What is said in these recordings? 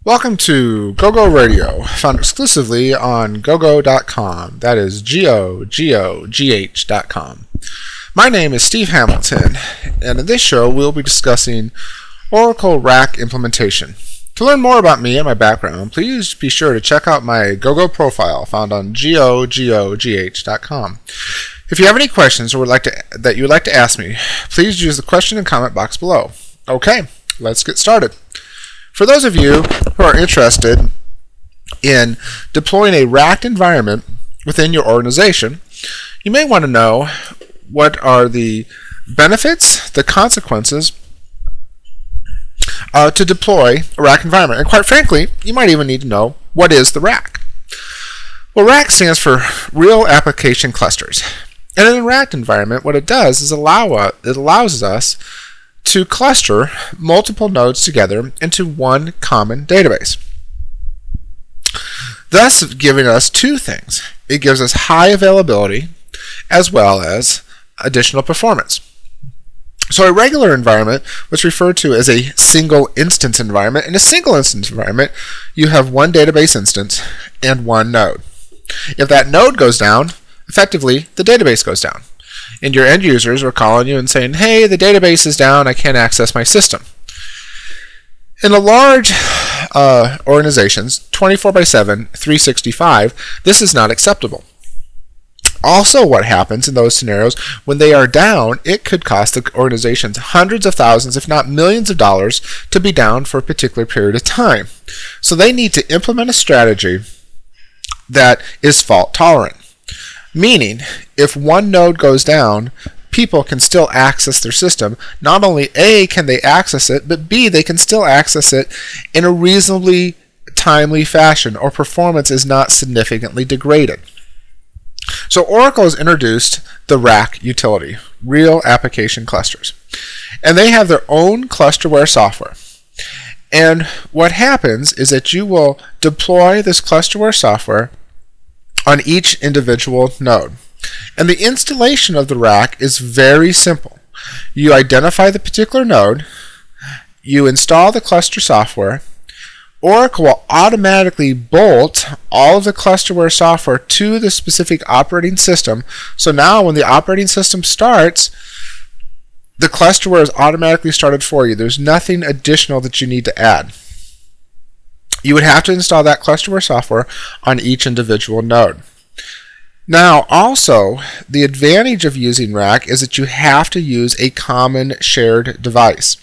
Welcome to GoGo Radio, found exclusively on gogo.com. That is GOGOGH.com. My name is Steve Hamilton, and in this show we'll be discussing Oracle RAC implementation. To learn more about me and my background, please be sure to check out my GoGo profile found on GOGOGH.com. If you have any questions or that you would like to ask me, please use the question and comment box below. Okay, let's get started. For those of you who are interested in deploying a RAC environment within your organization, you may want to know what are the benefits, the consequences to deploy a RAC environment. And quite frankly, you might even need to know what is the RAC. Well, RAC stands for Real Application Clusters. And in a RAC environment, what it does is it allows us to cluster multiple nodes together into one common database, thus giving us two things. It gives us high availability as well as additional performance. So a regular environment was referred to as a single instance environment. In a single instance environment, you have one database instance and one node. If that node goes down, effectively the database goes down. And your end users are calling you and saying, hey, the database is down, I can't access my system. In a large organizations, 24/7, 365, this is not acceptable. Also, what happens in those scenarios, when they are down, it could cost the organizations hundreds of thousands, if not millions of dollars, to be down for a particular period of time. So they need to implement a strategy that is fault tolerant. Meaning, if one node goes down, people can still access their system. Not only A, can they access it, but B, they can still access it in a reasonably timely fashion, or performance is not significantly degraded. So Oracle has introduced the RAC utility, Real Application Clusters. And they have their own clusterware software. And what happens is that you will deploy this clusterware software on each individual node. And the installation of the RAC is very simple. You identify the particular node, you install the cluster software, Oracle will automatically bolt all of the clusterware software to the specific operating system. So now when the operating system starts, the clusterware is automatically started for you. There's nothing additional that you need to add. You would have to install that clusterware software on each individual node. Now, also, the advantage of using RAC is that you have to use a common shared device.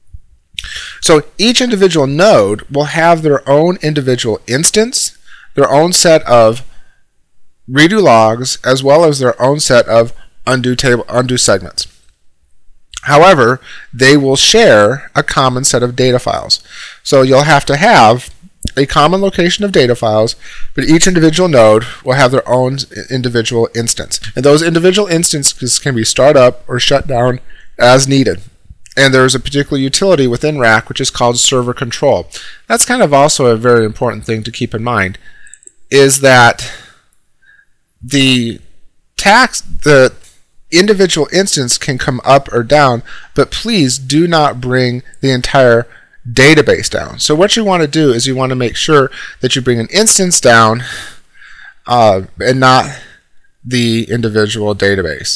So each individual node will have their own individual instance, their own set of redo logs, as well as their own set of undo segments. However, they will share a common set of data files. So you'll have to have a common location of data files, but each individual node will have their own individual instance. And those individual instances can be start up or shut down as needed. And there's a particular utility within RAC which is called server control. That's kind of also a very important thing to keep in mind, is that the individual instance can come up or down, but please do not bring the entire database down. So what you want to do is you want to make sure that you bring an instance down and not the individual database.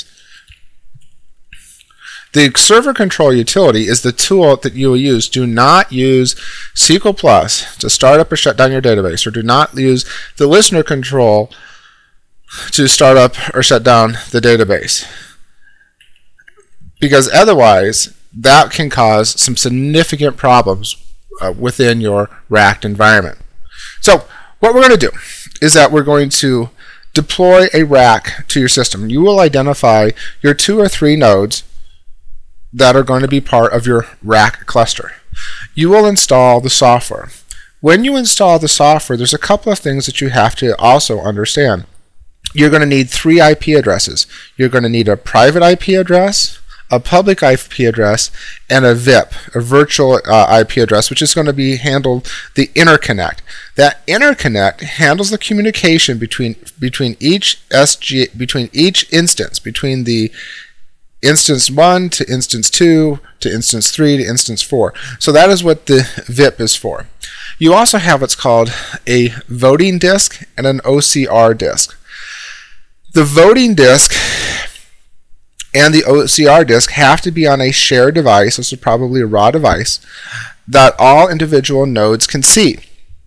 The server control utility is the tool that you will use. Do not use SQL Plus to start up or shut down your database, or do not use the listener control to start up or shut down the database, because otherwise that can cause some significant problems within your RAC environment. So what we're going to do is that we're going to deploy a RAC to your system. You will identify your 2 or 3 nodes that are going to be part of your RAC cluster. You will install the software. When you install the software, there's a couple of things that you have to also understand. You're going to need 3 IP addresses. You're going to need a private IP address, a public IP address, and a VIP, a virtual IP address, which is going to be handled the interconnect. That interconnect handles the communication between each instance, between the instance 1 to instance 2 to instance 3 to instance 4. So that is what the VIP is for. You also have what's called a voting disk and an OCR disk. The voting disk and the OCR disk have to be on a shared device, this is probably a raw device, that all individual nodes can see.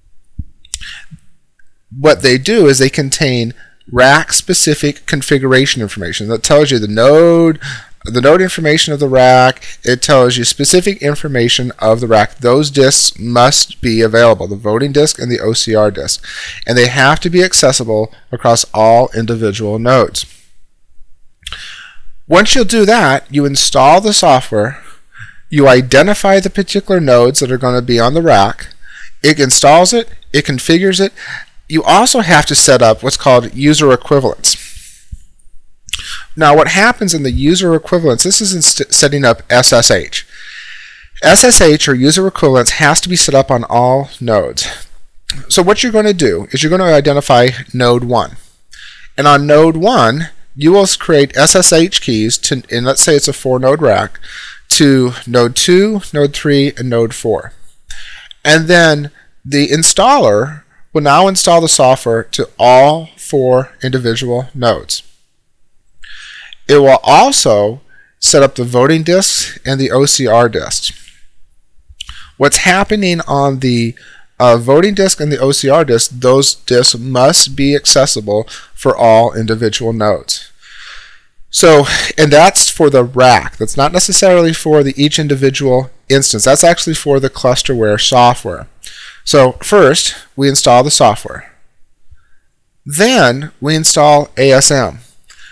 What they do is they contain rack-specific configuration information that tells you the node information of the rack. It tells you specific information of the rack. Those disks must be available, the voting disk and the OCR disk, and they have to be accessible across all individual nodes. Once you'll do that, you install the software, you identify the particular nodes that are going to be on the rack, it installs it, it configures it. You also have to set up what's called user equivalence. Now what happens in the user equivalence, this is in setting up SSH. SSH or user equivalence has to be set up on all nodes. So what you're going to do is you're going to identify node 1. And on node 1, you will create SSH keys to, and let's say it's a 4-node rack, to node 2, node 3, and node 4. And then the installer will now install the software to all 4 individual nodes. It will also set up the voting disks and the OCR disks. What's happening on the voting disk and the OCR disk, those disks must be accessible for all individual nodes. So, and that's for the rack. That's not necessarily for each individual instance. That's actually for the clusterware software. So first, we install the software. Then we install ASM.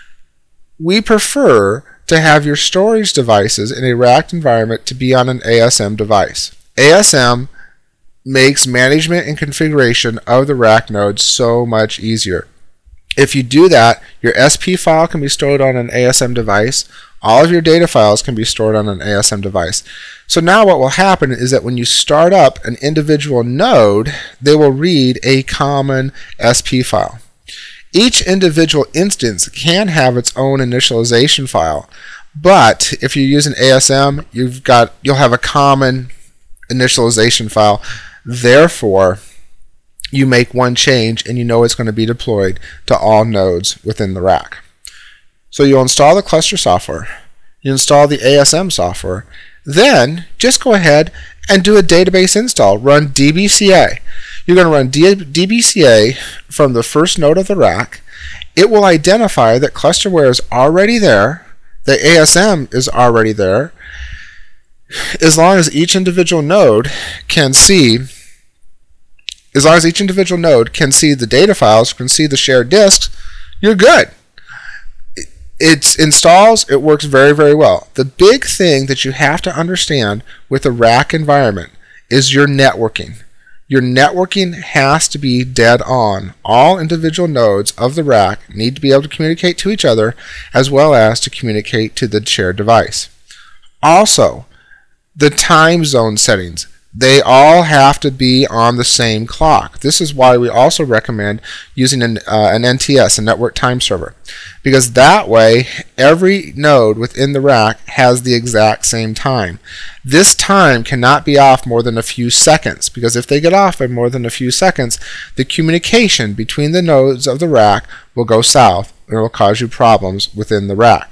We prefer to have your storage devices in a racked environment to be on an ASM device. ASM makes management and configuration of the rack nodes so much easier. If you do that, your SP file can be stored on an ASM device. All of your data files can be stored on an ASM device. So now what will happen is that when you start up an individual node, they will read a common SP file. Each individual instance can have its own initialization file, but if you use an ASM, you'll have a common initialization file. Therefore, you make one change and you know it's going to be deployed to all nodes within the rack. So you'll install the cluster software, you install the ASM software, then just go ahead and do a database install. Run DBCA. You're going to run DBCA from the first node of the rack. It will identify that clusterware is already there, the ASM is already there, as long as each individual node can see the data files, can see the shared disks, you're good. It installs, it works very, very well. The big thing that you have to understand with a rack environment is your networking. Your networking has to be dead on. All individual nodes of the rack need to be able to communicate to each other as well as to communicate to the shared device. Also, the time zone settings. They all have to be on the same clock. This is why we also recommend using an NTS, a network time server, because that way every node within the rack has the exact same time. This time cannot be off more than a few seconds, because if they get off by more than a few seconds, the communication between the nodes of the rack will go south and it will cause you problems within the rack.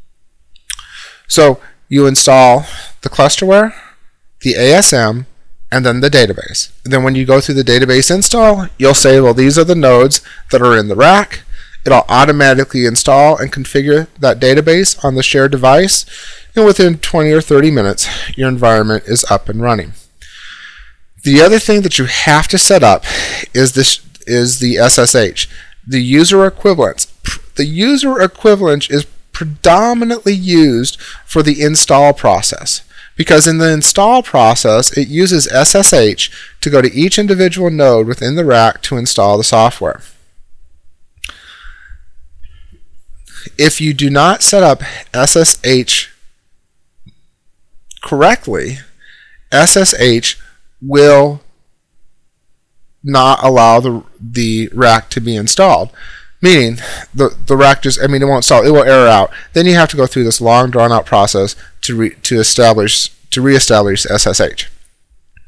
So you install the clusterware, the ASM, and then the database. And then when you go through the database install, you'll say, well, these are the nodes that are in the rack. It'll automatically install and configure that database on the shared device, and within 20 or 30 minutes, your environment is up and running. The other thing that you have to set up is the SSH, the user equivalence. The user equivalence is predominantly used for the install process, because in the install process it uses SSH to go to each individual node within the rack to install the software. If you do not set up SSH correctly, SSH will not allow the rack to be installed. Meaning, the rack just, it won't install, it will error out. Then you have to go through this long, drawn-out process to reestablish SSH.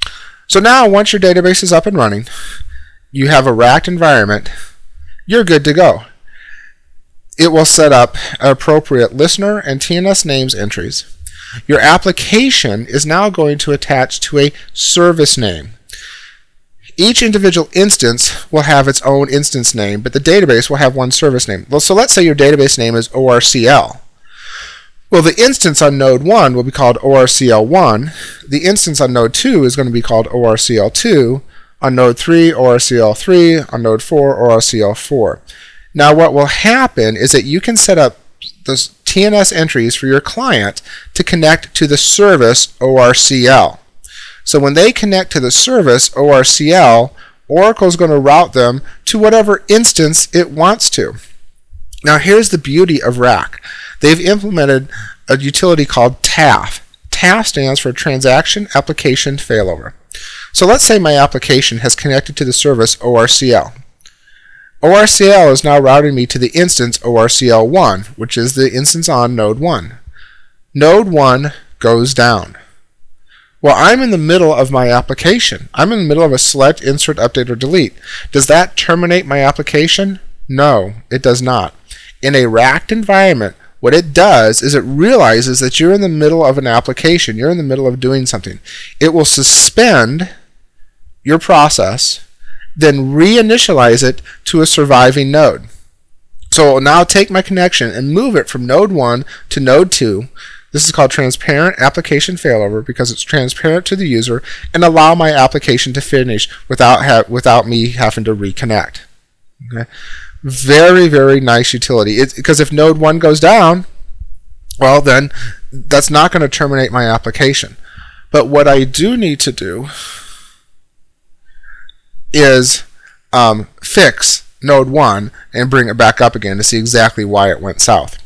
So now, once your database is up and running, you have a racked environment, you're good to go. It will set up appropriate listener and TNS names entries. Your application is now going to attach to a service name. Each individual instance will have its own instance name, but the database will have one service name. Well, so let's say your database name is ORCL. Well, the instance on node 1 will be called ORCL1. The instance on node 2 is going to be called ORCL2. On node 3, ORCL3. On node 4, ORCL4. Now, what will happen is that you can set up those TNS entries for your client to connect to the service ORCL. So when they connect to the service ORCL, Oracle is going to route them to whatever instance it wants to. Now, here's the beauty of RAC. They've implemented a utility called TAF. TAF stands for Transaction Application Failover. So let's say my application has connected to the service ORCL. ORCL is now routing me to the instance ORCL1, which is the instance on node 1. Node 1 goes down. Well, I'm in the middle of my application. I'm in the middle of a select, insert, update, or delete. Does that terminate my application? No, it does not. In a racked environment, what it does is it realizes that you're in the middle of an application. You're in the middle of doing something. It will suspend your process, then reinitialize it to a surviving node. So it will now take my connection and move it from node 1 to node 2. This is called transparent application failover because it's transparent to the user and allow my application to finish without me having to reconnect. Okay? Very, very nice utility. Because if node 1 goes down, well then that's not going to terminate my application. But what I do need to do is fix node 1 and bring it back up again to see exactly why it went south.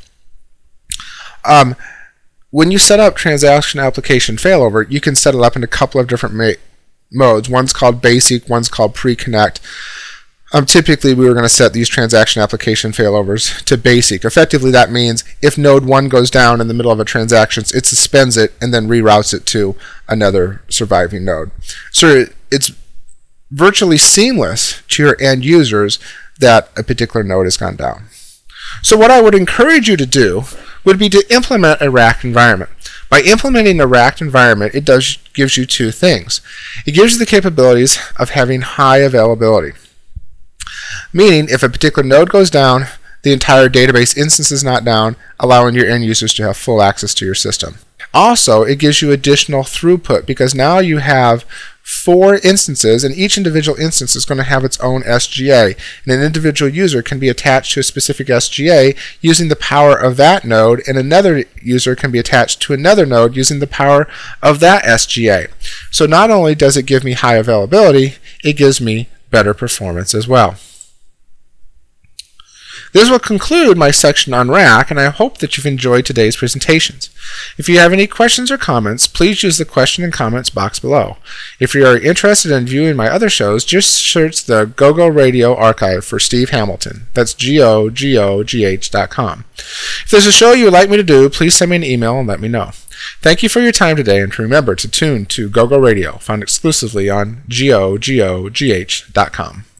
When you set up transaction application failover, you can set it up in a couple of different modes. One's called basic, one's called pre-connect. Typically, we were going to set these transaction application failovers to basic. Effectively, that means if node 1 goes down in the middle of a transaction, it suspends it and then reroutes it to another surviving node. So it's virtually seamless to your end users that a particular node has gone down. So what I would encourage you to do would be to implement a racked environment. By implementing a racked environment, it gives you two things. It gives you the capabilities of having high availability, meaning if a particular node goes down, the entire database instance is not down, allowing your end users to have full access to your system. Also, it gives you additional throughput because now you have 4 instances, and each individual instance is going to have its own SGA, and an individual user can be attached to a specific SGA using the power of that node, and another user can be attached to another node using the power of that SGA. So not only does it give me high availability, it gives me better performance as well. This will conclude my section on RAC, and I hope that you've enjoyed today's presentations. If you have any questions or comments, please use the question and comments box below. If you are interested in viewing my other shows, just search the GoGo Radio archive for Steve Hamilton. That's GOGOGH.com. If there's a show you would like me to do, please send me an email and let me know. Thank you for your time today, and remember to tune to GoGo Radio, found exclusively on GOGOGH.com.